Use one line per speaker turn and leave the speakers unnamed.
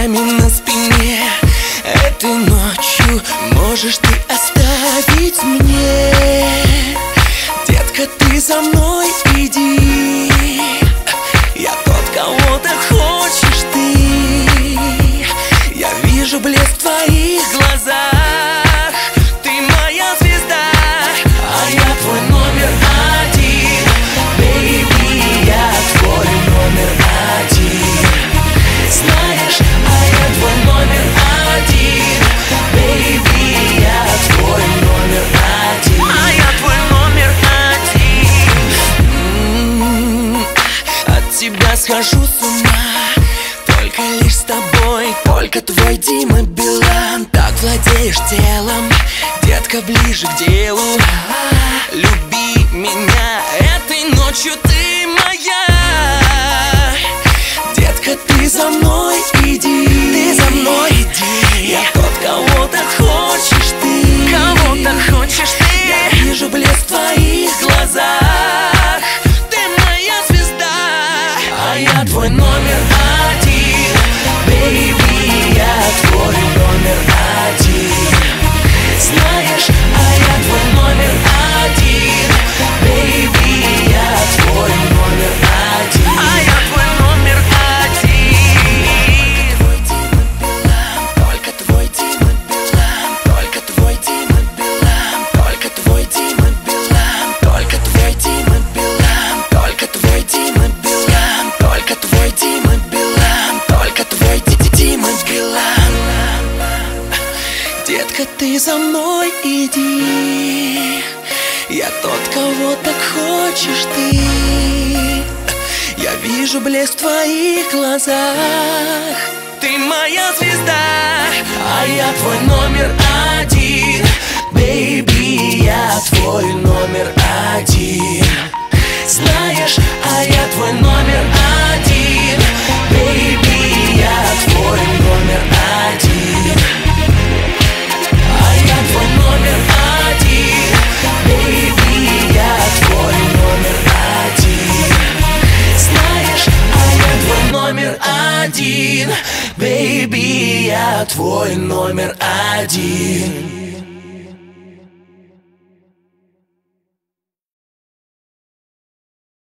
морщинами на спине. Этой ночью можешь ты оставить мне. Детка, ты за мной иди. Я тот, кого ты хочешь ты. Я вижу блеск в твоих глазах. Ты моя звезда, а я твой номер один. Бэйби, я твой номер один. Знаешь, а я твой номер один. Бэйби, я твой номер один. А я твой номер один. От тебя схожу с ума. Только лишь с тобой, только твой Дима Билан. Так владеешь телом, детка, ближе к делу. Люби меня, этой ночью ты моя. Детка, ты за мной иди. Ты за мной иди. Я тот, кого ты хочешь ты. Кого ты хочешь ты. Я вижу блеск в твоих глазах. Ты моя звезда, а я твой номер один. Бэйби, я твой номер один. Знаешь, а я твой номер один. Бэйби, я твой номер один. А я твой номер один. Только твой Дима Билан. Только твой Дима Билан. Только твой Дима Билан. Только твой Дима Билан. Только твой Дима Билан. Только твой Дима Билан. Только твой Дима Билан. Детка, ты за мной иди. Я тот, кого так хочешь ты. Я вижу блеск в твоих глазах. Ты моя звезда, а я твой номер один. Бэйби, я твой номер один. Знаешь, а я твой номер один. Бэйби, я твой номер один. А я твой номер один. Бэйби, я твой номер один. Знаешь, а я твой номер один. Бэйби, я твой номер один.